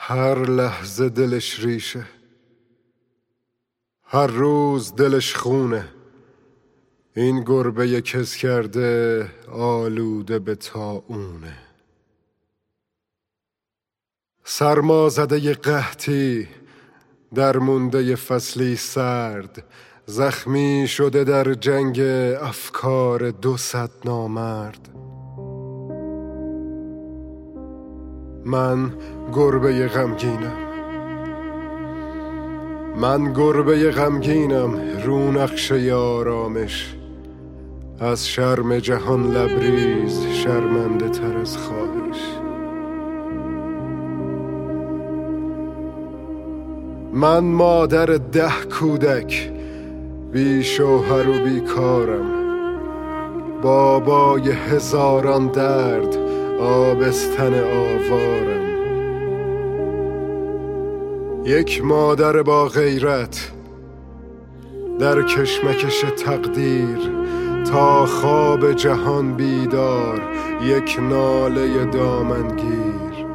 هر لحظه دلش ریشه، هر روز دلش خونه. این گربه کز کرده آلوده به طاعونه. سرما زده قحطی در مونده فصلی سرد، زخمی شده در جنگ افکار 200 نامرد. من گربه غمگینم، من گربه غمگینم، رو نقشه آرامش. از شرم جهان لبریز شرمنده تر از خواهش. من مادر 10 کودک، بی شوهر و بی کارم، بابای هزاران درد، آبستن آوارم. یک مادر با غیرت در کشمکش تقدیر، تا خواب جهان بیدار، یک ناله دامنگیر.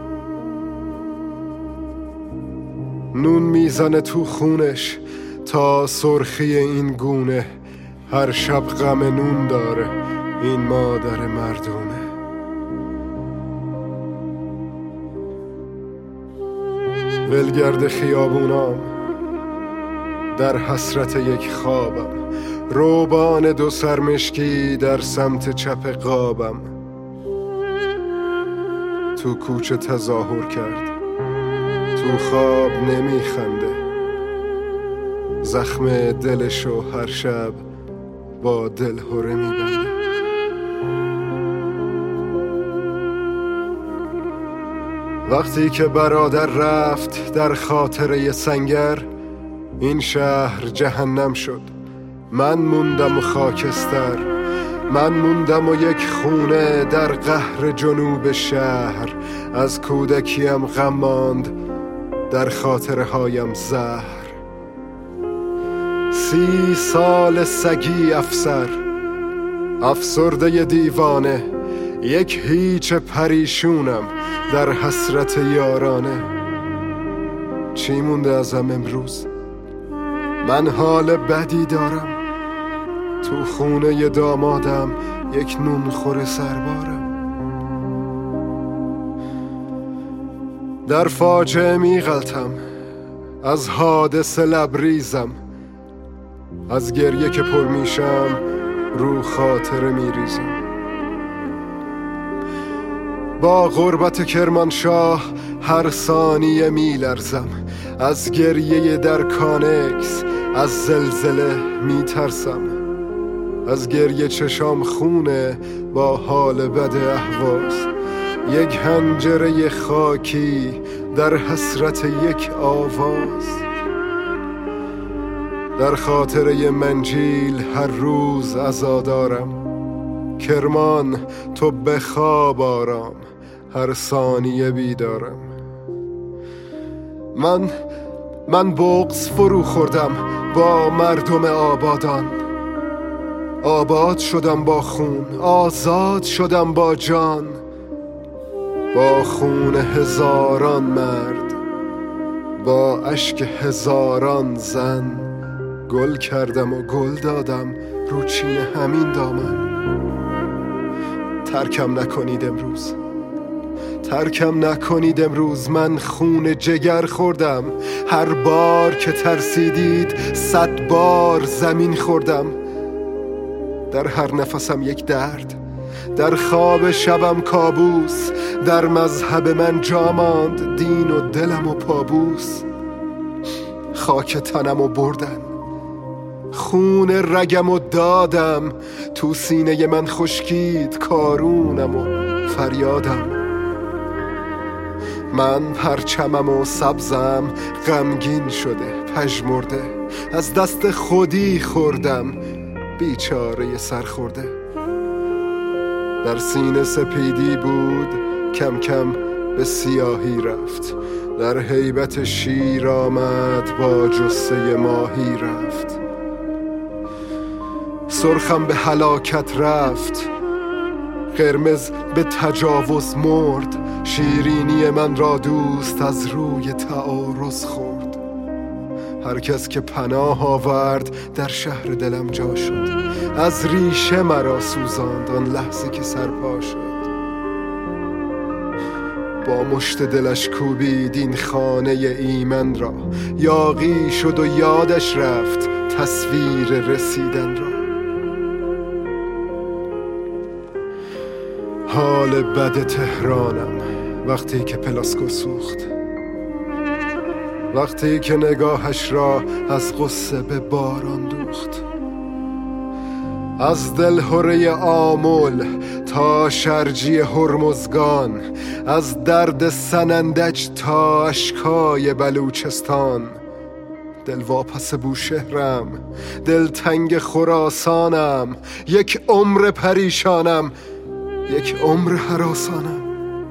نون میزنه تو خونش تا سرخی این گونه، هر شب غم نون داره این مادر مردونه. ولگرد خیابونام در حسرت یک خوابم، روبان 2 سرمشکی در سمت چپ قابم. تو کوچه تظاهر کرد، تو خواب نمیخنده، زخم دلشو هر شب با دلهره میبنده. وقتی که برادر رفت در خاطره سنگر، این شهر جهنم شد. من موندم و خاکستر، من موندم و یک خونه در قهر جنوب شهر. از کودکیم غم ماند، در خاطره هایم زهر. 30 سال سگی افسر، افسرده دیوانه، یک هیچ پریشونم در حسرت یارانه. چی مونده ازم امروز؟ من حال بدی دارم، تو خونه دامادم یک نونخور سربارم. در فاجعه میغلطم، از حادثه لبریزم، از گریه که پر میشم رو خاطره میریزم. با غربت کرمانشاه هر ثانیه میلرزم، از گریه در کانکس از زلزله میترسم. از گریه چشام خونه با حال بد اهواز، یک حنجره خاکی در حسرت یک آواز. در خاطره منجیل هر روز عزادارم، کرمان تو به خواب آرام، هر ثانیه بیدارم. من بغض فرو خوردم با مردم آبادان، آباد شدم با خون، آزاد شدم با جان. با خون هزاران مرد، با اشک هزاران زن، گل کردم و گل دادم رو چین همین دامن. ترکم نکنید امروز، ترکم نکنید امروز، من خون جگر خوردم. هر بار که ترسیدید 100 بار زمین خوردم. در هر نفسم یک درد، در خواب شبم کابوس. در مذهب من جا ماند دین و دلم و پابوس. خاک تنم و بردن، خون رگم و دادم. تو سینه من خشکید کارونم و فریادم. من پرچمم و سبزم غمگین شده پژمرده، از دست خودی خوردم بیچاره سرخورده. در سینه سپیدی بود کم کم به سیاهی رفت، در هیبت شیر آمد با جثه ماهی رفت. سرخم به هلاکت رفت، قرمز به تجاوز مرد، شیرینی من را دوست از روی تعارض خورد. هر کس که پناه آورد در شهر دلم جا شد، از ریشه مرا سوزاند آن لحظه که سرپا شد. با مشت دلش کوبید این خانه ایمن را، یاغی شد و یادش رفت تصویر رسیدن را. حال بد تهرانم وقتی که پلاسکو سوخت، وقتی که نگاهش را از غصه به باران دوخت. از دلهره آمل تا شرجی هرمزگان، از درد سنندج تا اشکای بلوچستان. دل واپس بوشهرم، دل تنگ خراسانم، یک عمر پریشانم، یک عمر هراسانم.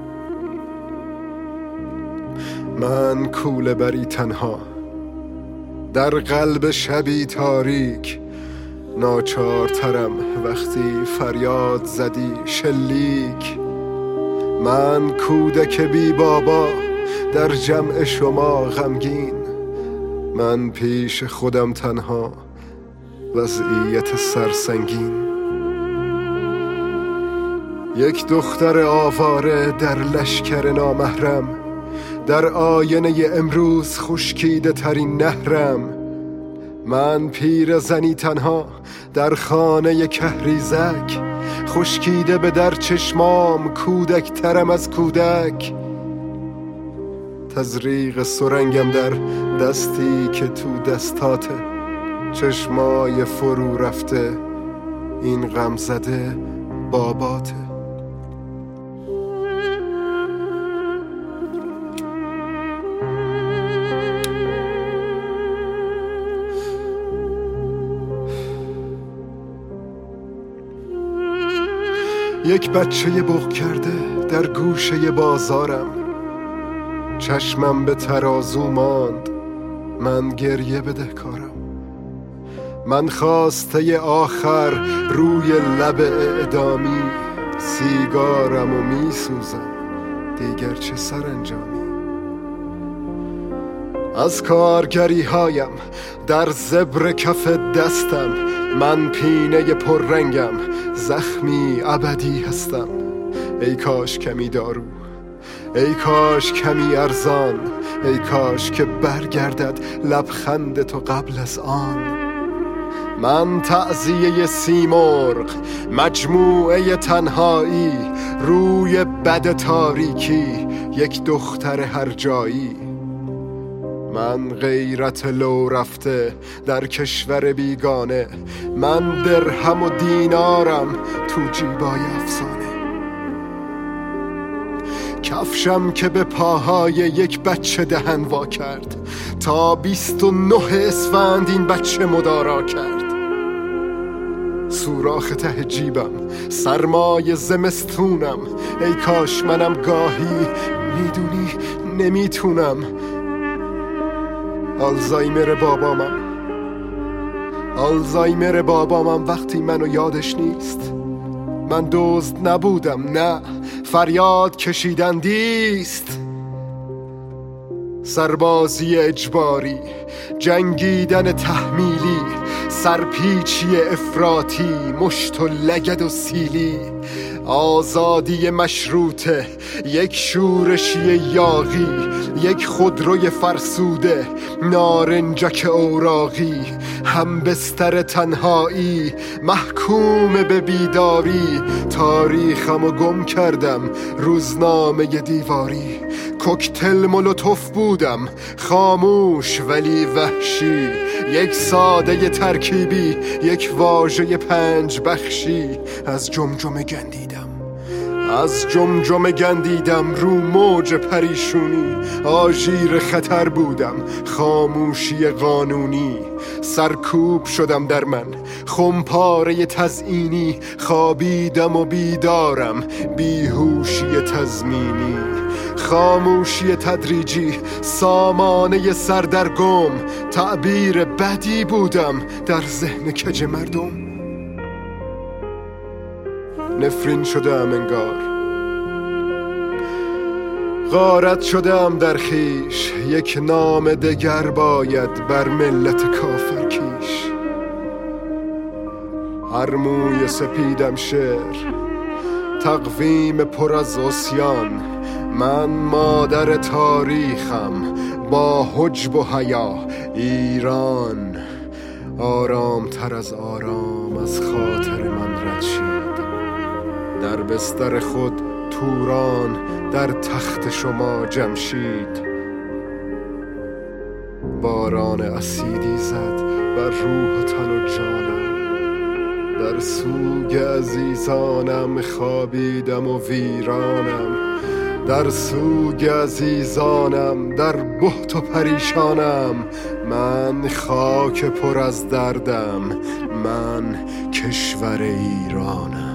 من کوله بری تنها در قلب شبی تاریک، ناچارترم وقتی فریاد زدی شلیک. من کودک بی بابا در جمع شما غمگین، من پیش خودم تنها وضعیت سرسنگین. یک دختر آواره در لشکر نامحرم، در آینه امروز خشکیده ترین نهرم. من پیر زنی تنها در خانه کهریزک، خشکیده به در چشمام کودک ترم از کودک. تزریق سرنگم در دستی که تو دستاته، چشمای فرو رفته این غم زده باباته. یک بچه بغ کرده در گوشه بازارم، چشمم به ترازو ماند، من گریه بدهکارم. من خواسته آخر روی لب اعدامی، سیگارم و می سوزم دیگر چه سرانجامی. از کارگری هایم در زبر کف دستم، من پینه پررنگم، زخمی ابدی هستم. ای کاش کمی دارو، ای کاش کمی ارزان، ای کاش که برگردد لبخند تو قبل از آن. من تعزیه سیمرغ، مجموعه تنهایی، روی بد تاریکی، یک دختر هر جایی. من غیرت لو رفته در کشور بیگانه، من درهم و دینارم تو جیبای افسانه. کفشم که به پاهای یک بچه دهن وا کرد، تا 29 اسفند این بچه مدارا کرد. سوراخ ته جیبم، سرمای زمستونم، ای کاش منم گاهی میدونی نمیتونم. آلزایمر بابامم وقتی منو یادش نیست. من دزد نبودم، نه، فریاد کشیدندیست. سربازی اجباری، جنگیدن تحمیلی، سرپیچی افراطی، مشت و لگد و سیلی. آزادی مشروطه، یک شورشی یاغی، یک خودروی فرسوده، نارنجک اوراقی، هم بستر تنهایی، محکوم به بیداری. تاریخمو گم کردم روزنامه دیواری، کوکتل مولوتوف بودم، خاموش ولی وحشی، یک ساده ترکیبی، یک واژه 5 بخشی. از جمجمه گندیدم رو موج پریشونی، آژیر خطر بودم، خاموشی قانونی. سرکوب شدم در من، خمپاره تزئینی، خوابیدم و بیدارم، بیهوشی تضمینی. خاموشی تدریجی، سامانه سردرگم، تعبیر بدی بودم در ذهن کج مردم. نفرین شدم انگار. غارت شدم در خیش، یک نام دگر باید بر ملت کافر کیش. هر موی سپیدم شعر، تقویم پر از عصیان. من مادر تاریخم با حجب و حیا. ایران آرام تر از آرام از خاطر من رد شید. در بستر خود توران، در تخت شما جمشید. باران اسیدی زد بر روح و تن و جانم. در سوگ عزیزانم خوابیدم و ویرانم. در سوگ عزیزانم، در بهت و پریشانم. من خاک پر از دردم، من کشور ایرانم.